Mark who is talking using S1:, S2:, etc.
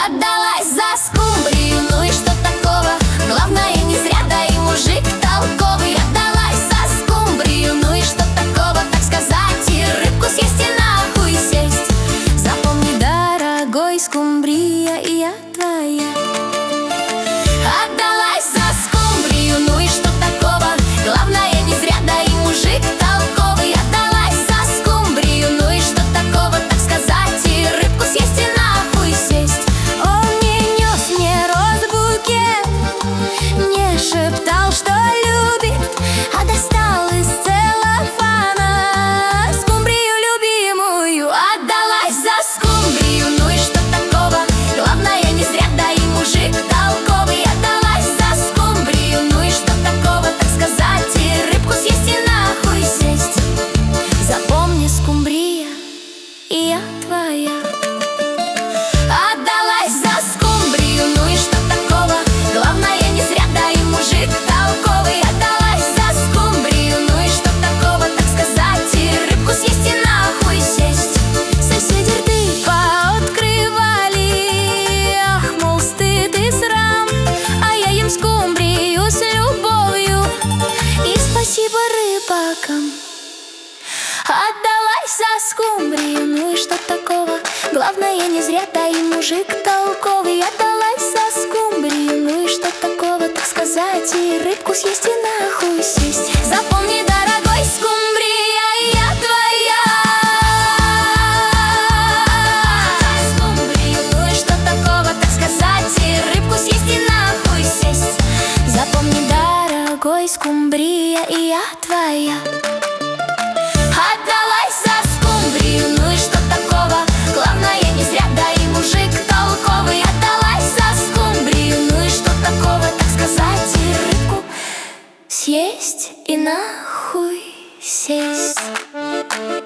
S1: Отдалась за скумбрию, ну и что такого? Главное, не зря, да и мужик толковый. Отдалась за скумбрию, ну и что такого? Так сказать, и рыбку съесть, и нахуй сесть. Запомни, дорогой, скумбрия, и я твоя. Отдалась за скумбрию, ну и что такого? Главное, не зря, да и мужик толковый. Отдалась за скумбрию, ну и что такого? Так сказать, и рыбку съесть, и нахуй сесть. Он не нес мне розбукет, не шептал, что любит, а достал из целлофана скумбрию любимую. Отдалась за скумбрию, ну и что такого? Главное, не зря, да и мужик толковый. Отдалась за скумбрию, ну и что такого? Так сказать, и рыбку съесть, и нахуй сесть. Запомни, скумбрия, и я твоя. Отдалась за скумбрию, ну и что такого? Главное, не зря, да и мужик толковый. Отдалась за скумбрию, ну и что такого? Так сказать, и рыбку съесть, и нахуй сесть. Соседи рты пооткрывали, ах, мол, стыд и срам, а я ем скумбрию с любовью, и спасибо рыбакам. Отдалась за скумбрию, ну и что такого? Главное, не зря, да и мужик толковый. Отдалась за скумбрию, ну и что такого? Так сказать, и рыбку съесть, и нахуй сесть. Запомни, дорогой, скумбрия, я твоя. Скумбрию, ну и что такого? Так сказать, и рыбку съесть, и нахуй сесть. Запомни, дорогой, скумбрия, и я твоя. Отдалась за скумбрию, ну и что такого? Главное, не зря, да и мужик толковый. Отдалась за скумбрию, ну и что такого? Так сказать, и рыбку съесть, и нахуй сесть.